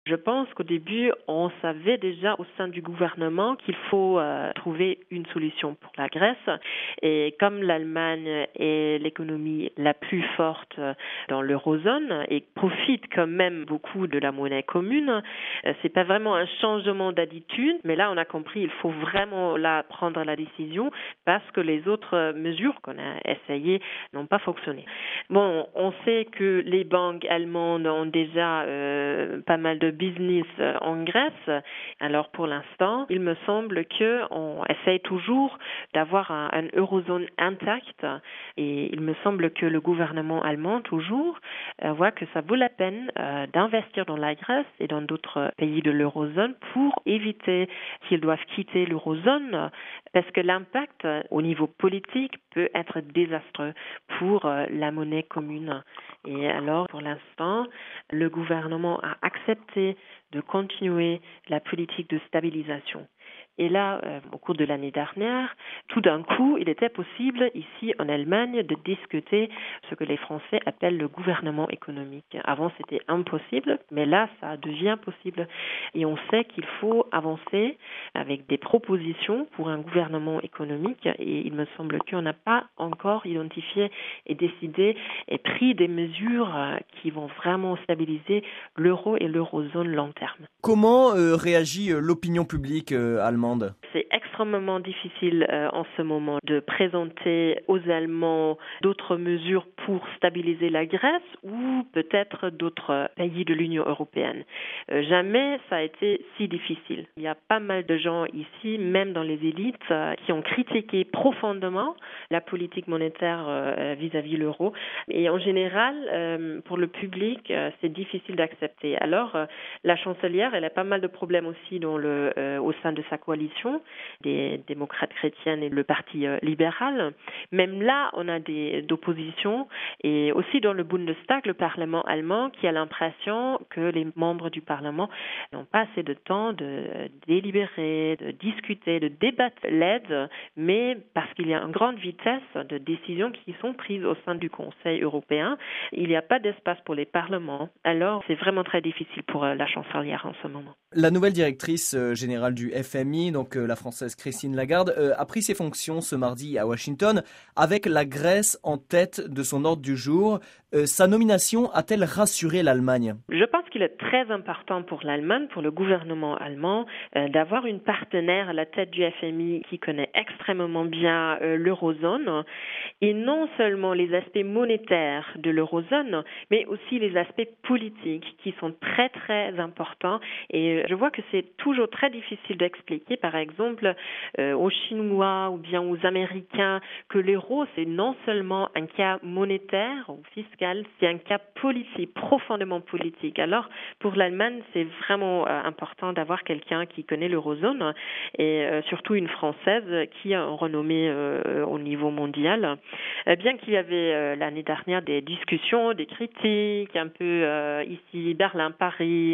Je pense qu'au début, on savait déjà au sein du gouvernement qu'il faut trouver une solution pour la Grèce. Et comme l'Allemagne est l'économie la plus forte dans l'eurozone et profite quand même beaucoup de la monnaie commune, c'est pas vraiment un changement d'attitude, mais là on a compris il faut vraiment là prendre la décision parce que les autres mesures qu'on a essayées n'ont pas fonctionné. Bon, on sait que les banques allemandes ont déjà pas mal de business en Grèce. Alors pour l'instant, il me semble qu'on essaye toujours d'avoir un eurozone intact et il me semble que le gouvernement allemand toujours voit que ça vaut la peine d'investir dans la Grèce et dans d'autres pays de l'eurozone pour éviter qu'ils doivent quitter l'eurozone parce que l'impact au niveau politique peut être désastreux pour la monnaie commune. Et alors, pour l'instant, le gouvernement a accepté de continuer la politique de stabilisation. Et là, au cours de l'année dernière, tout d'un coup, il était possible ici en Allemagne de discuter ce que les Français appellent le gouvernement économique. Avant, c'était impossible, mais là, ça devient possible. Et on sait qu'il faut avancer avec des propositions pour un gouvernement économique. Et il me semble qu'on n'a pas encore identifié et décidé et pris des mesures qui vont vraiment stabiliser l'euro et l'eurozone long terme. Comment réagit l'opinion publique allemande ? C'est extrêmement difficile en ce moment de présenter aux Allemands d'autres mesures pour stabiliser la Grèce ou peut-être d'autres pays de l'Union européenne. Jamais ça a été si difficile. Il y a pas mal de gens ici, même dans les élites, qui ont critiqué profondément la politique monétaire vis-à-vis l'euro. Et en général, pour le public, c'est difficile d'accepter. Alors, la chancelière, elle a pas mal de problèmes aussi au sein de sa coalition, des démocrates chrétiennes et le parti libéral. Même là, on a d'opposition et aussi dans le Bundestag, le Parlement allemand, qui a l'impression que les membres du Parlement n'ont pas assez de temps de délibérer, de discuter, de débattre l'aide, mais parce qu'il y a une grande vitesse de décisions qui sont prises au sein du Conseil européen, il n'y a pas d'espace pour les parlements. Alors, c'est vraiment très difficile pour la chancelière en ce moment. La nouvelle directrice générale du FMI, donc la française Christine Lagarde, a pris ses fonctions ce mardi à Washington avec la Grèce en tête de son ordre du jour. Sa nomination a-t-elle rassuré l'Allemagne ? Je pense qu'il est très important pour l'Allemagne, pour le gouvernement allemand, d'avoir une partenaire à la tête du FMI qui connaît extrêmement bien l'eurozone et non seulement les aspects monétaires de l'eurozone, mais aussi les aspects politiques qui sont très très importants. Et je vois que c'est toujours très difficile d'expliquer, par exemple, aux Chinois ou bien aux Américains que l'euro, c'est non seulement un cas monétaire ou fiscal, c'est un cas politique, profondément politique. Alors, pour l'Allemagne, c'est vraiment important d'avoir quelqu'un qui connaît l'eurozone et surtout une Française qui a une renommée au niveau mondial. Bien qu'il y avait l'année dernière des discussions, des critiques, un peu ici, Berlin, Paris,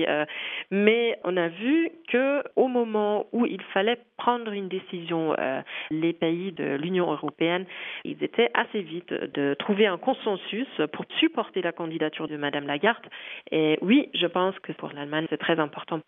mais on a vu qu'au moment où il fallait prendre une décision, les pays de l'Union européenne, ils étaient assez vite de trouver un consensus pour supporter la candidature de Madame Lagarde. Et oui, je pense que pour l'Allemagne, c'est très important.